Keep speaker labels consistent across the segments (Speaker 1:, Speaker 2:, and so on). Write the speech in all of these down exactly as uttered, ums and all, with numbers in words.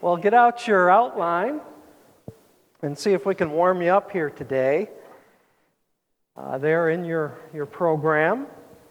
Speaker 1: Well, get out your outline and see if we can warm you up here today. Uh, there in your, your program.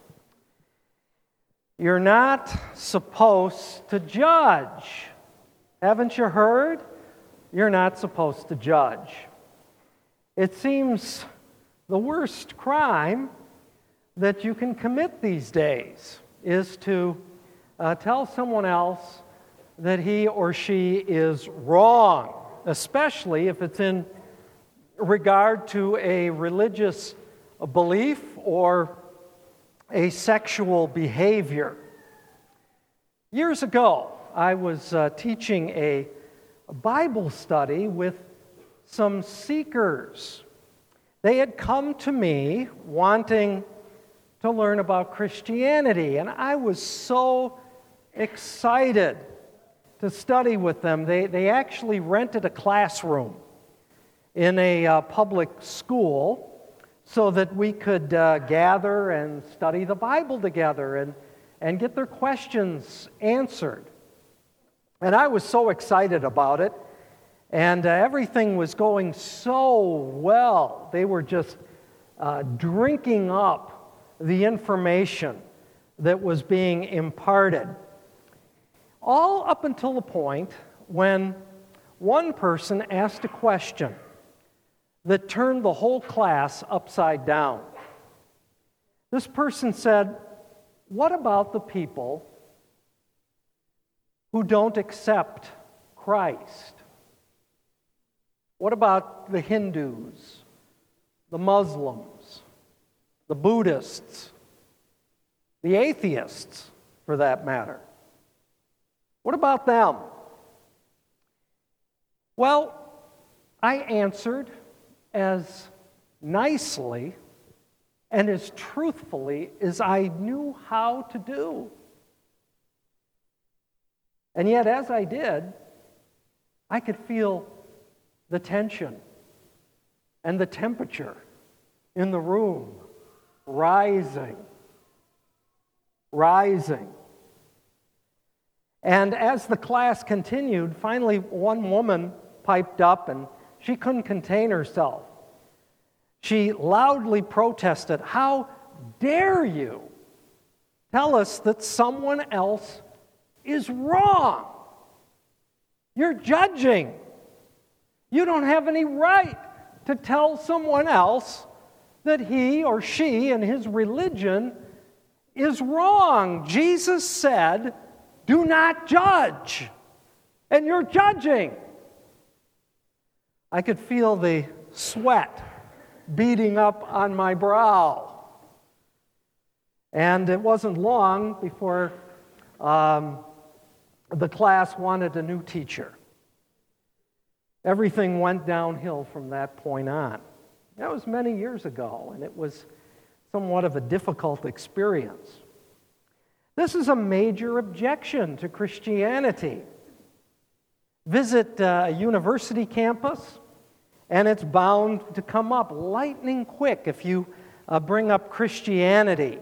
Speaker 1: You're not supposed to judge. Haven't you heard? You're not supposed to judge. It seems the worst crime that you can commit these days is to uh, tell someone else that he or she is wrong, especially if it's in regard to a religious belief or a sexual behavior. Years ago, I was uh, teaching a Bible study with some seekers. They had come to me wanting to learn about Christianity, and I was so excited to study with them. They, they actually rented a classroom in a uh, public school so that we could uh, gather and study the Bible together and, and get their questions answered. And I was so excited about it, and uh, everything was going so well. They were just uh, drinking up the information that was being imparted. All up until the point when one person asked a question that turned the whole class upside down. This person said, "What about the people who don't accept Christ? What about the Hindus, the Muslims, the Buddhists, the atheists, for that matter? What about them?" Well, I answered as nicely and as truthfully as I knew how to do. And yet, as I did, I could feel the tension and the temperature in the room rising, rising. And as the class continued, finally one woman piped up and she couldn't contain herself. She loudly protested, "How dare you tell us that someone else is wrong? You're judging. You don't have any right to tell someone else that he or she and his religion is wrong. Jesus said, 'Do not judge,' and you're judging." I could feel the sweat beating up on my brow. And it wasn't long before um, the class wanted a new teacher. Everything went downhill from that point on. That was many years ago, and it was somewhat of a difficult experience. This is a major objection to Christianity. Visit a university campus, and it's bound to come up lightning quick if you uh, bring up Christianity.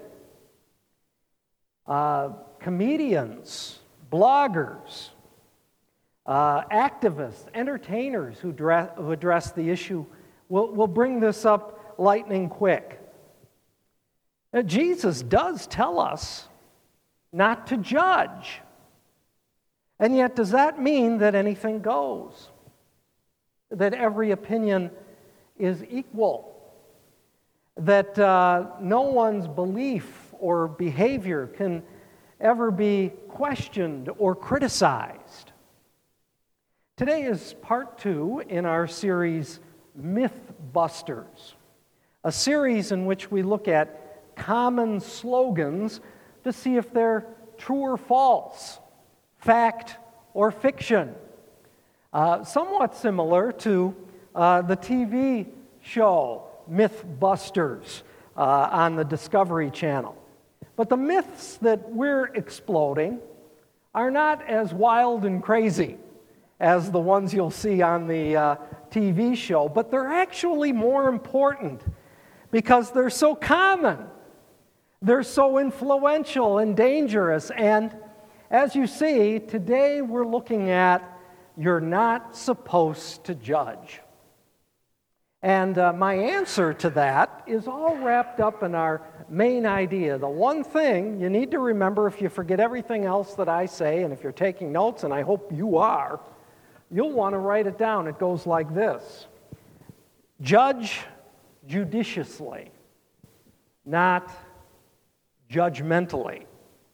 Speaker 1: Uh, comedians, bloggers, uh, activists, entertainers who, dress, who address the issue will, will bring this up lightning quick. Now, Jesus does tell us not to judge. And yet, does that mean that anything goes? That every opinion is equal? That uh, no one's belief or behavior can ever be questioned or criticized? Today is part two in our series, Mythbusters, a series in which we look at common slogans to see if they're true or false, fact or fiction. Uh, somewhat similar to uh, the T V show Mythbusters uh, on the Discovery Channel. But the myths that we're exploding are not as wild and crazy as the ones you'll see on the uh, T V show, but they're actually more important because they're so common. They're so influential and dangerous. And as you see, today we're looking at you're not supposed to judge. And uh, my answer to that is all wrapped up in our main idea. The one thing you need to remember, if you forget everything else that I say, and if you're taking notes, and I hope you are, you'll want to write it down. It goes like this: judge judiciously, not judgmentally.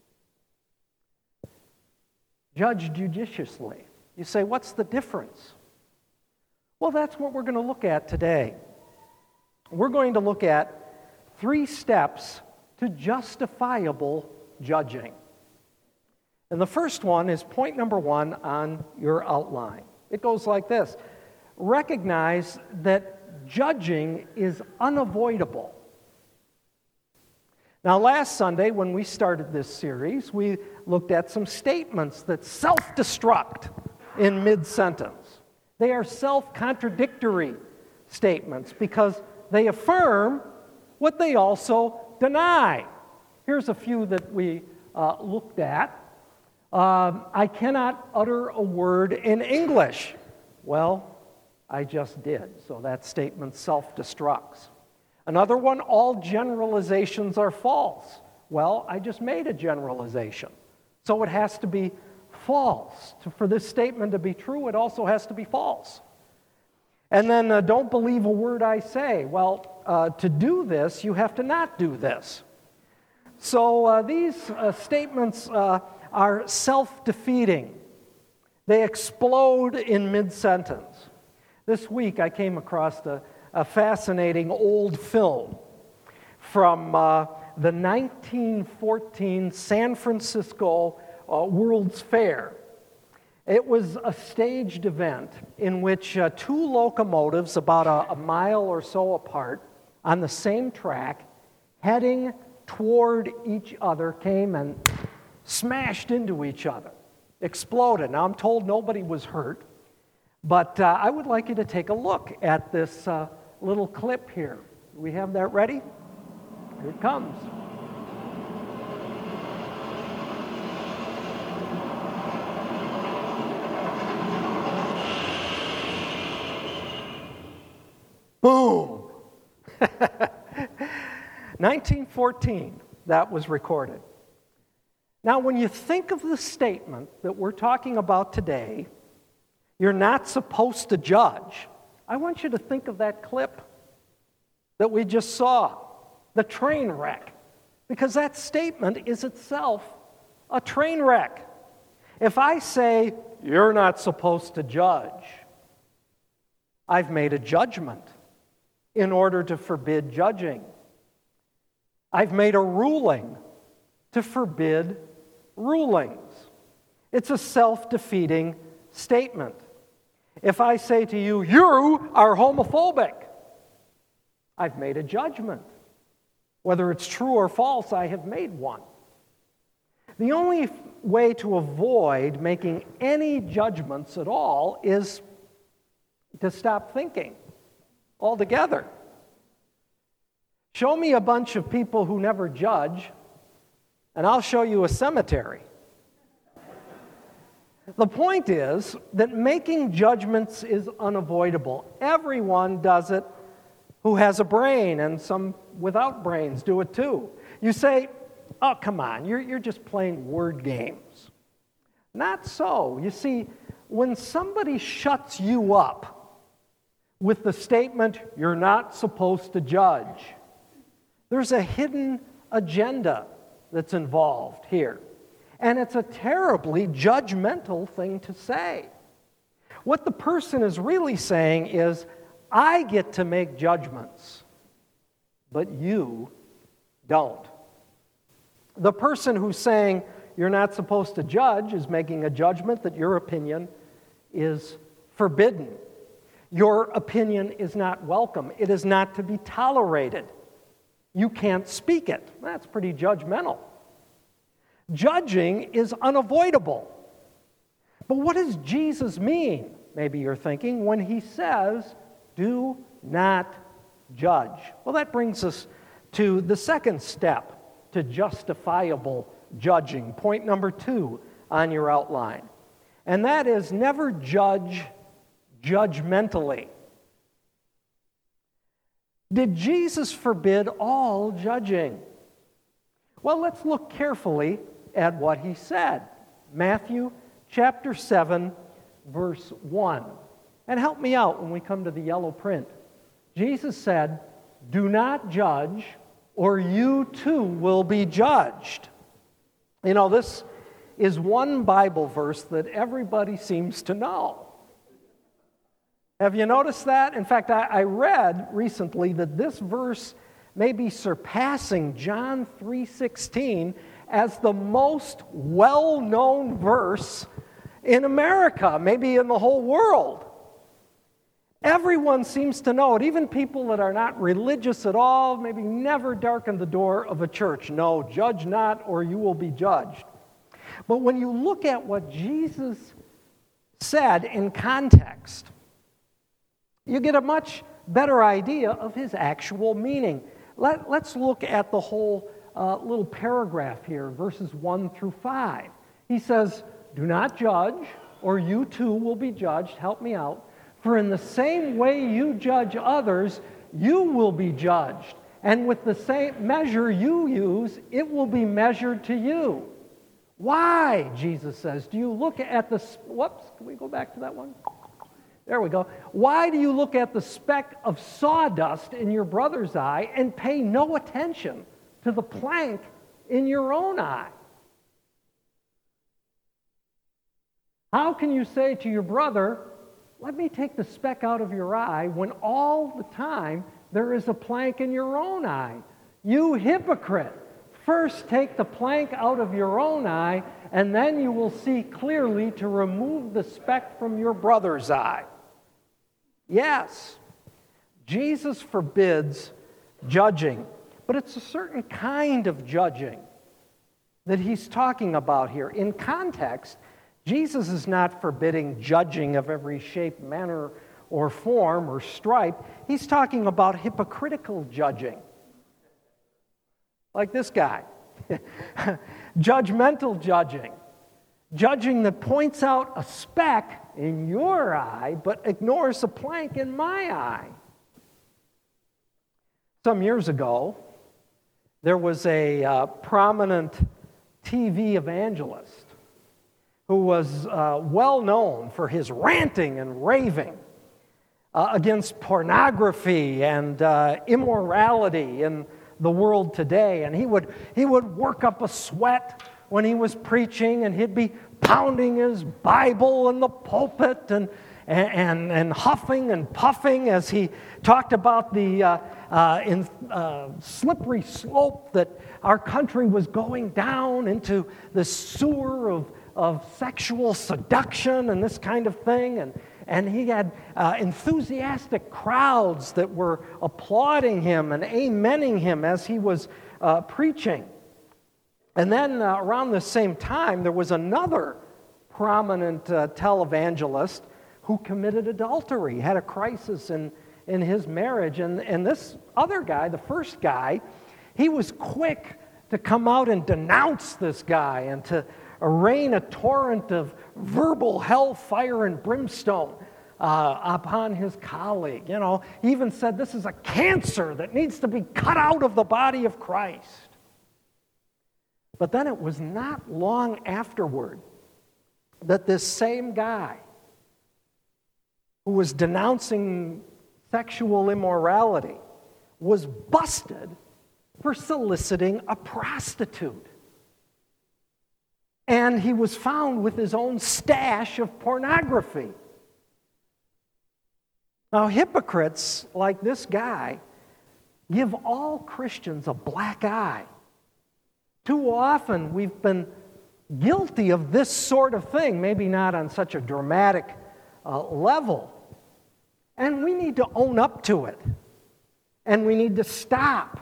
Speaker 1: Judge judiciously. You say, what's the difference? Well, that's what we're going to look at today. We're going to look at three steps to justifiable judging. And the first one is point number one on your outline. It goes like this: recognize that judging is unavoidable. Now, last Sunday, when we started this series, we looked at some statements that self-destruct in mid-sentence. They are self-contradictory statements because they affirm what they also deny. Here's a few that we uh, looked at. Um, I cannot utter a word in English. Well, I just did, so that statement self-destructs. Another one, all generalizations are false. Well, I just made a generalization, so it has to be false. For this statement to be true, it also has to be false. And then uh, don't believe a word I say. Well, uh, to do this, you have to not do this. So uh, these uh, statements uh, are self-defeating. They explode in mid-sentence. This week I came across a, a fascinating old film from uh, the nineteen fourteen San Francisco Uh, World's Fair. It was a staged event in which uh, two locomotives about a, a mile or so apart on the same track, heading toward each other, came and smashed into each other, exploded. Now, I'm told nobody was hurt, but uh, I would like you to take a look at this uh, little clip here. Do we have that ready? Here it comes. Boom! nineteen fourteen, that was recorded. Now, when you think of the statement that we're talking about today, you're not supposed to judge, I want you to think of that clip that we just saw, the train wreck, because that statement is itself a train wreck. If I say, you're not supposed to judge, I've made a judgment in order to forbid judging. I've made a ruling to forbid rulings. It's a self-defeating statement. If I say to you, you are homophobic, I've made a judgment. Whether it's true or false, I have made one. The only way to avoid making any judgments at all is to stop thinking altogether. Show me a bunch of people who never judge, and I'll show you a cemetery. The point is that making judgments is unavoidable. Everyone does it who has a brain, and some without brains do it too. You say, oh, come on, you're, you're just playing word games. Not so. You see, when somebody shuts you up with the statement, you're not supposed to judge, there's a hidden agenda that's involved here. And it's a terribly judgmental thing to say. What the person is really saying is, I get to make judgments, but you don't. The person who's saying you're not supposed to judge is making a judgment that your opinion is forbidden. Your opinion is not welcome. It is not to be tolerated. You can't speak it. That's pretty judgmental. Judging is unavoidable. But what does Jesus mean, maybe you're thinking, when he says, do not judge? Well, that brings us to the second step to justifiable judging, point number two on your outline. and that is never judge judgmentally. Did Jesus forbid all judging? Well, let's look carefully at what he said. Matthew chapter seven, verse one. And help me out when we come to the yellow print. Jesus said, "Do not judge, or you too will be judged." You know, this is one Bible verse that everybody seems to know. Have you noticed that? In fact, I, I read recently that this verse may be surpassing John three sixteen as the most well-known verse in America, maybe in the whole world. Everyone seems to know it, even people that are not religious at all, maybe never darken the door of a church. No, judge not, or you will be judged. But when you look at what Jesus said in context, you get a much better idea of his actual meaning. Let, let's look at the whole uh, little paragraph here, verses one through five. He says, "Do not judge, or you too will be judged." Help me out. "For in the same way you judge others, you will be judged. And with the same measure you use, it will be measured to you." Why, Jesus says, do you look at the... Whoops, can we go back to that one? There we go. Why do you look at the speck of sawdust in your brother's eye and pay no attention to the plank in your own eye? How can you say to your brother, "Let me take the speck out of your eye," when all the time there is a plank in your own eye? You hypocrite! First take the plank out of your own eye, and then you will see clearly to remove the speck from your brother's eye. Yes, Jesus forbids judging, but it's a certain kind of judging that he's talking about here. In context, Jesus is not forbidding judging of every shape, manner, or form, or stripe. He's talking about hypocritical judging. Like this guy. Judgmental judging. Judging that points out a speck in your eye, but ignores a plank in my eye. Some years ago, there was a uh, prominent T V evangelist who was uh, well known for his ranting and raving uh, against pornography and uh, immorality in the world today. And he would he would work up a sweat when he was preaching, and he'd be pounding his Bible in the pulpit and and, and huffing and puffing as he talked about the uh, uh, in, uh, slippery slope that our country was going down into the sewer of of sexual seduction and this kind of thing. And, and he had uh, enthusiastic crowds that were applauding him and amening him as he was uh, preaching. And then uh, around the same time, there was another prominent uh, televangelist who committed adultery, had a crisis in, in his marriage. And, and this other guy, the first guy, he was quick to come out and denounce this guy and to rain a torrent of verbal hellfire and brimstone uh, upon his colleague. You know, he even said this is a cancer that needs to be cut out of the body of Christ. But then it was not long afterward that this same guy who was denouncing sexual immorality was busted for soliciting a prostitute. And he was found with his own stash of pornography. Now, hypocrites like this guy give all Christians a black eye. Too often we've been guilty of this sort of thing, maybe not on such a dramatic uh, level. And we need to own up to it. And we need to stop.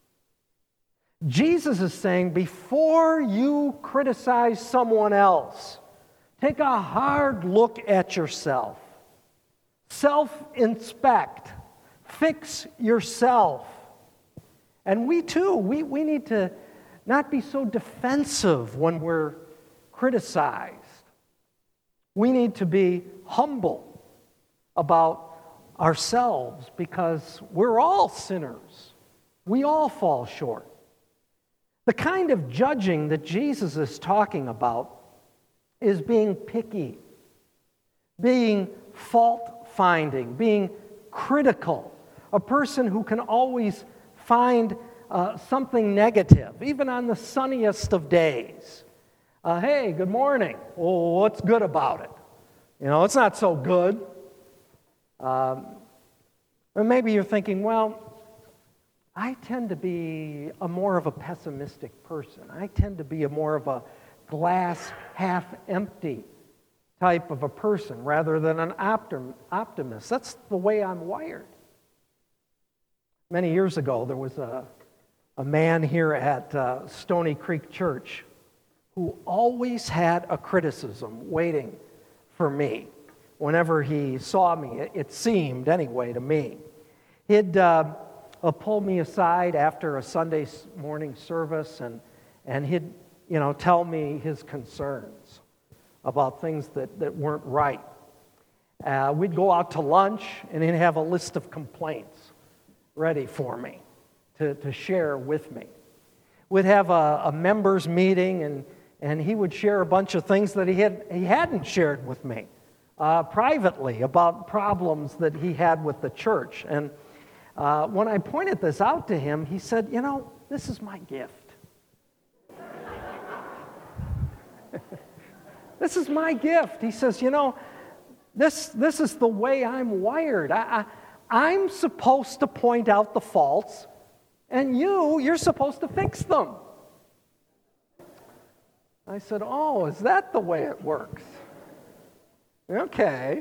Speaker 1: Jesus is saying, before you criticize someone else, take a hard look at yourself. Self-inspect. Fix yourself. And we too, we, we need to not be so defensive when we're criticized. We need to be humble about ourselves because we're all sinners. We all fall short. The kind of judging that Jesus is talking about is being picky, being fault-finding, being critical, a person who can always find uh, something negative, even on the sunniest of days. Uh, hey, good morning. Oh, what's good about it? You know, it's not so good. Um, or maybe you're thinking, well, I tend to be a more of a pessimistic person. I tend to be a more of a glass half empty type of a person rather than an optim- optimist. That's the way I'm wired. Many years ago, there was a, a man here at uh, Stony Creek Church who always had a criticism waiting for me. Whenever he saw me, it, it seemed anyway to me. He'd uh, uh, pull me aside after a Sunday morning service and, and he'd you know, tell me his concerns about things that, that weren't right. Uh, we'd go out to lunch, and he'd have a list of complaints ready for me to, to share with me. We'd have a, a members meeting, and, and he would share a bunch of things that he, had, he hadn't shared with me uh, privately about problems that he had with the church. And uh, when I pointed this out to him, he said, you know, this is my gift. This is my gift. He says, you know, this, this is the way I'm wired. I, I, I'm supposed to point out the faults, and you, you're supposed to fix them. I said, oh, is that the way it works? Okay.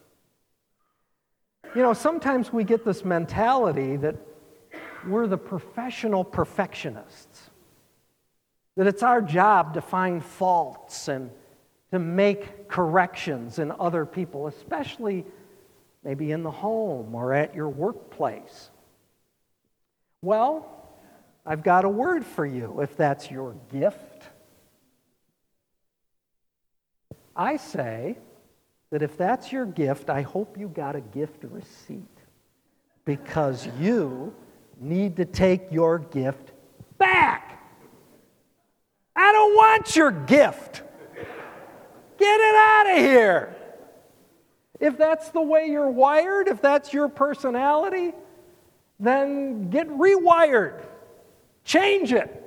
Speaker 1: You know, sometimes we get this mentality that we're the professional perfectionists, that it's our job to find faults and to make corrections in other people, especially maybe in the home or at your workplace. Well, I've got a word for you if that's your gift. I say that if that's your gift, I hope you got a gift receipt because you need to take your gift back. I don't want your gift. Get it out of here. If that's the way you're wired, if that's your personality, then get rewired. Change it.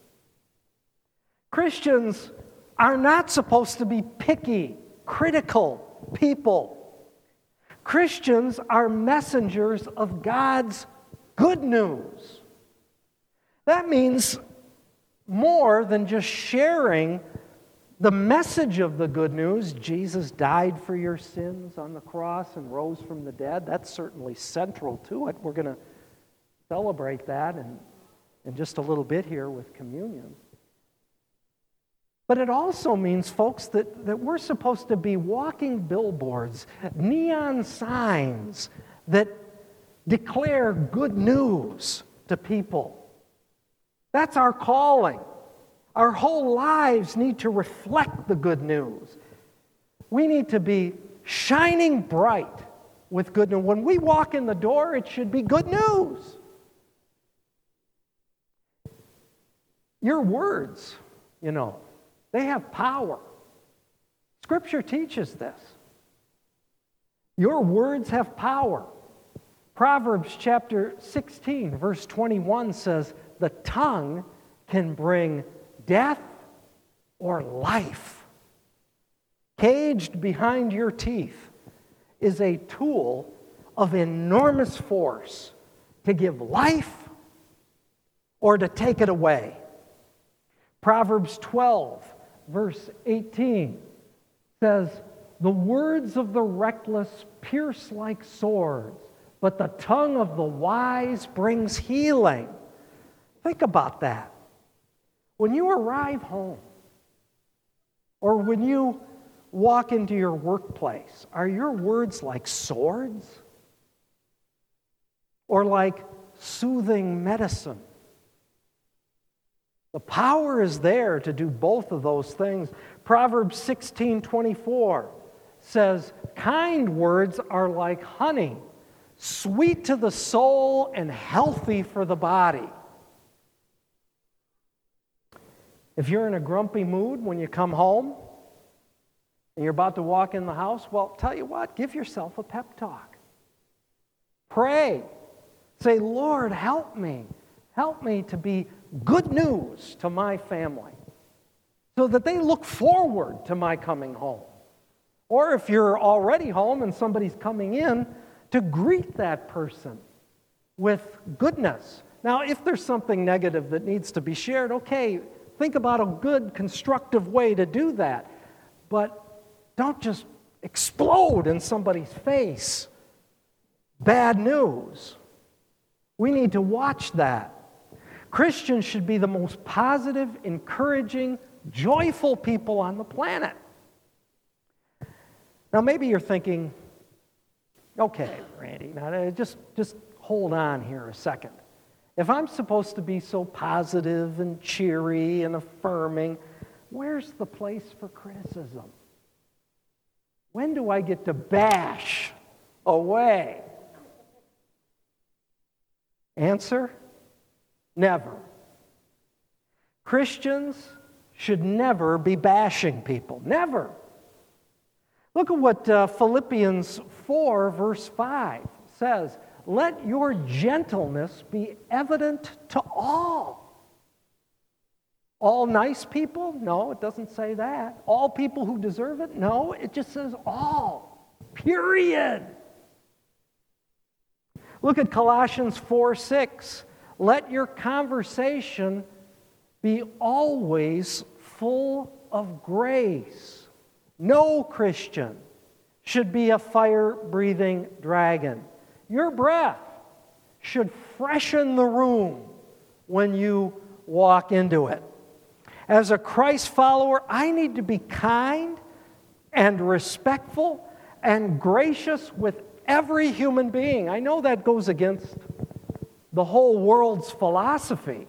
Speaker 1: Christians are not supposed to be picky, critical people. Christians are messengers of God's good news. That means more than just sharing the message of the good news. Jesus died for your sins on the cross and rose from the dead. That's certainly central to it. We're going to celebrate that in, in just a little bit here with communion. But it also means, folks, that, that we're supposed to be walking billboards, neon signs that declare good news to people. That's our calling. Our whole lives need to reflect the good news. We need to be shining bright with good news. When we walk in the door, it should be good news. Your words, you know, they have power. Scripture teaches this. Your words have power. Proverbs chapter sixteen, verse twenty-one says, the tongue can bring death or life. Caged behind your teeth is a tool of enormous force to give life or to take it away. Proverbs twelve, verse eighteen says, the words of the reckless pierce like swords, but the tongue of the wise brings healing. Think about that. When you arrive home, or when you walk into your workplace, are your words like swords? Or like soothing medicine? The power is there to do both of those things. Proverbs sixteen twenty-four says, kind words are like honey, sweet to the soul and healthy for the body. If you're in a grumpy mood when you come home and you're about to walk in the house, well, tell you what, give yourself a pep talk. Pray. Say, Lord, help me. Help me to be good news to my family so that they look forward to my coming home. Or if you're already home and somebody's coming in, to greet that person with goodness. Now, if there's something negative that needs to be shared, okay, think about a good, constructive way to do that. But don't just explode in somebody's face. Bad news. We need to watch that. Christians should be the most positive, encouraging, joyful people on the planet. Now, maybe you're thinking, okay, Randy, now just, just hold on here a second. If I'm supposed to be so positive and cheery and affirming, where's the place for criticism? When do I get to bash away? Answer? Never. Christians should never be bashing people. Never. Look at what uh, Philippians four, verse five says. Let your gentleness be evident to all. All nice people? No, it doesn't say that. All people who deserve it? No, it just says all. Period. Look at Colossians four six. Let your conversation be always full of grace. No Christian should be a fire-breathing dragon. Your breath should freshen the room when you walk into it. As a Christ follower, I need to be kind and respectful and gracious with every human being. I know that goes against the whole world's philosophy.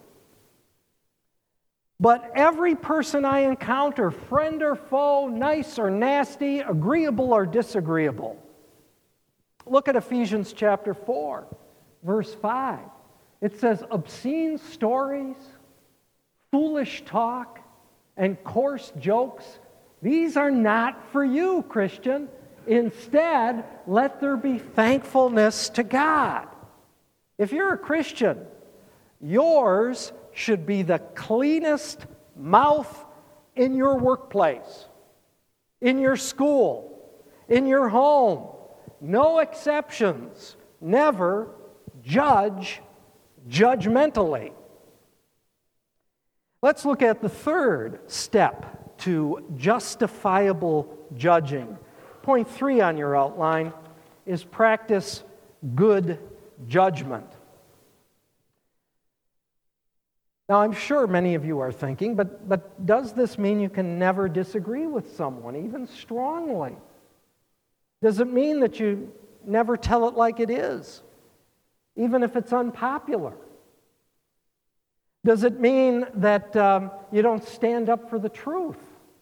Speaker 1: But every person I encounter, friend or foe, nice or nasty, agreeable or disagreeable. Look at Ephesians chapter four, verse five. It says, obscene stories, foolish talk, and coarse jokes, these are not for you, Christian. Instead, let there be thankfulness to God. If you're a Christian, yours should be the cleanest mouth in your workplace, in your school, in your home. No exceptions. Never judge judgmentally. Let's look at the third step to justifiable judging. Point three on your outline is practice good judgment. Now, I'm sure many of you are thinking, but, but does this mean you can never disagree with someone, even strongly? Does it mean that you never tell it like it is, even if it's unpopular? Does it mean that um, you don't stand up for the truth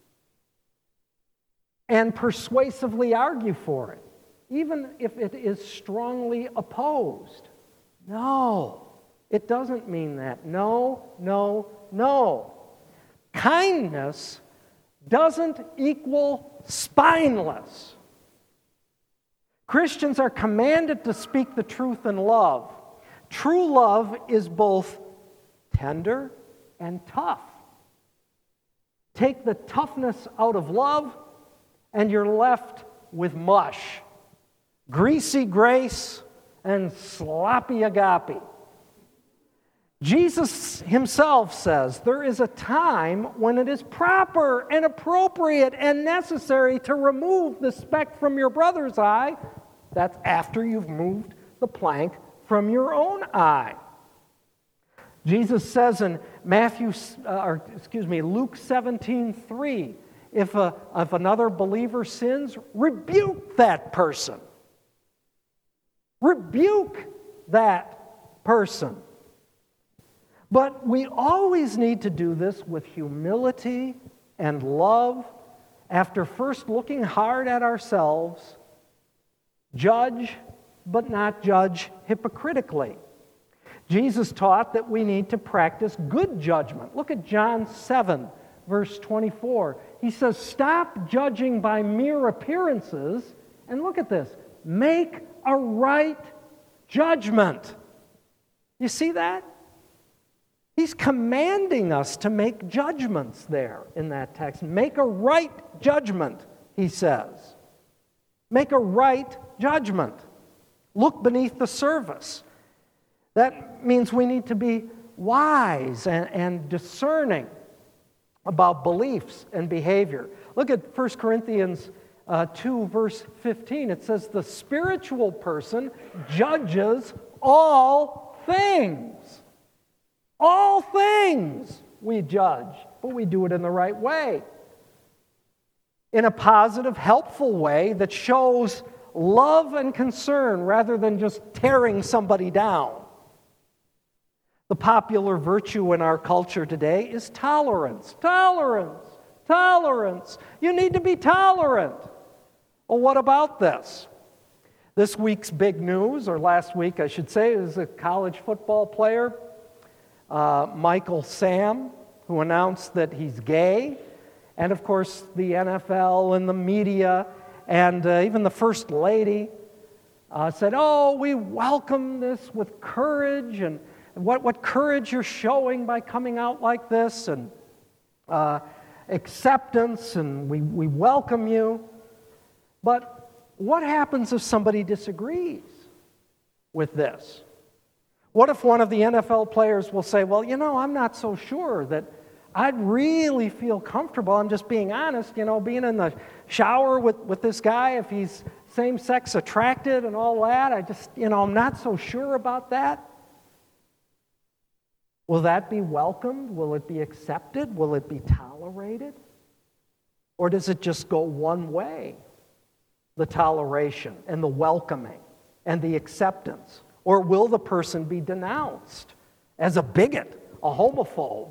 Speaker 1: and persuasively argue for it, even if it is strongly opposed? No. It doesn't mean that. No, no, no. Kindness doesn't equal spineless. Christians are commanded to speak the truth in love. True love is both tender and tough. Take the toughness out of love, and you're left with mush, greasy grace, and sloppy agape. Jesus himself says there is a time when it is proper and appropriate and necessary to remove the speck from your brother's eye. That's after you've moved the plank from your own eye. Jesus says in Matthew, uh, or excuse me, Luke seventeen three, if a, if another believer sins, rebuke that person. Rebuke that person. But we always need to do this with humility and love after first looking hard at ourselves, judge, but not judge hypocritically. Jesus taught that we need to practice good judgment. Look at John seven, verse twenty-four. He says, stop judging by mere appearances, and look at this, make a right judgment. You see that? He's commanding us to make judgments there in that text. Make a right judgment, he says. Make a right judgment. Look beneath the surface. That means we need to be wise and, and discerning about beliefs and behavior. Look at First Corinthians uh, two, verse fifteen. It says, the spiritual person judges all things. All things we judge, but we do it in the right way. In a positive, helpful way that shows love and concern rather than just tearing somebody down. The popular virtue in our culture today is tolerance. Tolerance. Tolerance. You need to be tolerant. Well, what about this? This week's big news, or last week I should say, is a college football player, uh, Michael Sam, who announced that he's gay. And of course, the N F L and the media and uh, even the First Lady uh, said, oh, we welcome this with courage, and what, what courage you're showing by coming out like this, and uh, acceptance, and we, we welcome you. But what happens if somebody disagrees with this? What if one of the N F L players will say, well, you know, I'm not so sure that I'd really feel comfortable, I'm just being honest, you know, being in the shower with, with this guy, if he's same-sex attracted and all that, I just, you know, I'm not so sure about that. Will that be welcomed? Will it be accepted? Will it be tolerated? Or does it just go one way, the toleration and the welcoming and the acceptance? Or will the person be denounced as a bigot, a homophobe?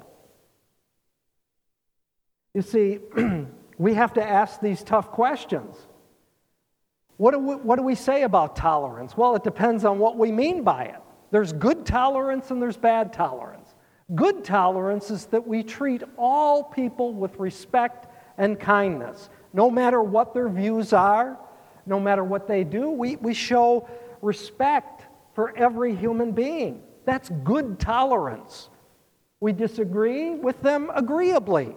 Speaker 1: You see, we have to ask these tough questions. What do we, what do we say about tolerance? Well, it depends on what we mean by it. There's good tolerance and there's bad tolerance. Good tolerance is that we treat all people with respect and kindness. No matter what their views are, no matter what they do, we, we show respect for every human being. That's good tolerance. We disagree with them agreeably.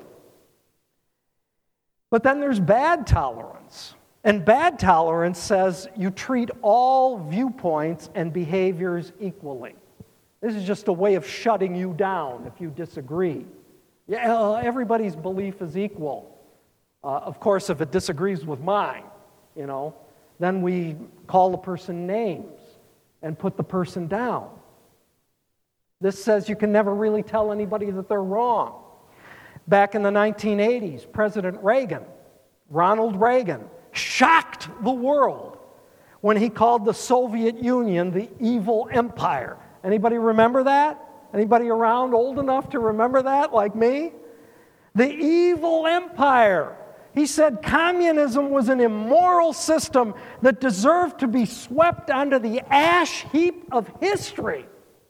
Speaker 1: But then there's bad tolerance. And bad tolerance says you treat all viewpoints and behaviors equally. This is just a way of shutting you down if you disagree. Yeah, everybody's belief is equal. Uh, of course, if it disagrees with mine, you know, then we call the person names and put the person down. This says you can never really tell anybody that they're wrong. Back in the nineteen eighties, President Reagan, Ronald Reagan, shocked the world when he called the Soviet Union the evil empire. Anybody remember that? Anybody around old enough to remember that, like me? The evil empire. He said communism was an immoral system that deserved to be swept onto the ash heap of history.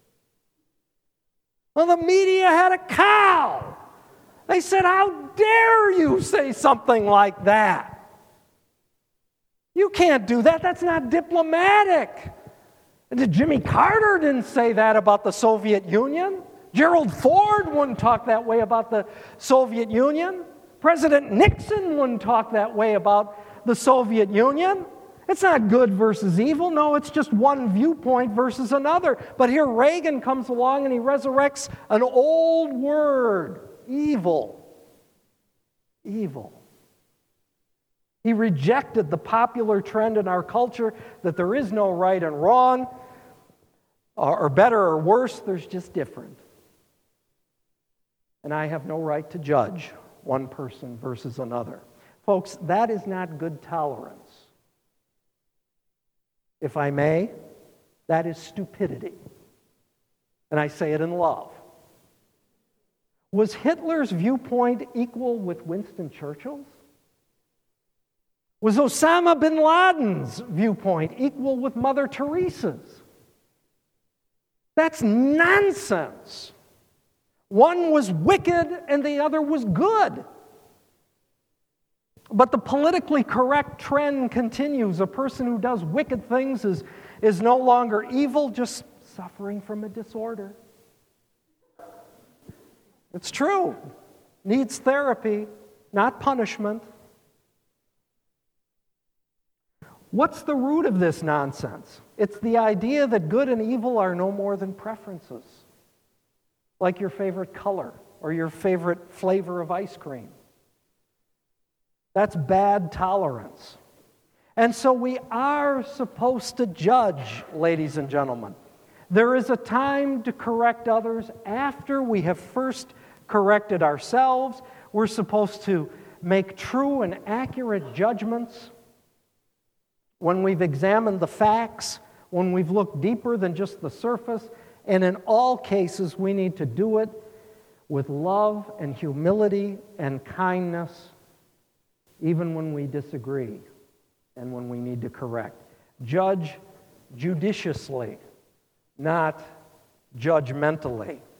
Speaker 1: Well, the media had a cow. They said, how dare you say something like that? You can't do that. That's not diplomatic. And Jimmy Carter didn't say that about the Soviet Union. Gerald Ford wouldn't talk that way about the Soviet Union. President Nixon wouldn't talk that way about the Soviet Union. It's not good versus evil. No, it's just one viewpoint versus another. But here Reagan comes along and he resurrects an old word. Evil. Evil. He rejected the popular trend in our culture that there is no right and wrong, or better or worse, there's just different. And I have no right to judge one person versus another. Folks, that is not good tolerance. If I may, that is stupidity. And I say it in love. Was Hitler's viewpoint equal with Winston Churchill's? Was Osama bin Laden's viewpoint equal with Mother Teresa's? That's nonsense. One was wicked and the other was good. But the politically correct trend continues. A person who does wicked things is, is no longer evil, just suffering from a disorder. It's true. Needs therapy, not punishment. What's the root of this nonsense? It's the idea that good and evil are no more than preferences, like your favorite color or your favorite flavor of ice cream. That's bad tolerance. And so we are supposed to judge, ladies and gentlemen. There is a time to correct others after we have first corrected ourselves. We're supposed to make true and accurate judgments when we've examined the facts, when we've looked deeper than just the surface, and in all cases we need to do it with love and humility and kindness, even when we disagree and when we need to correct. Judge judiciously, not judgmentally.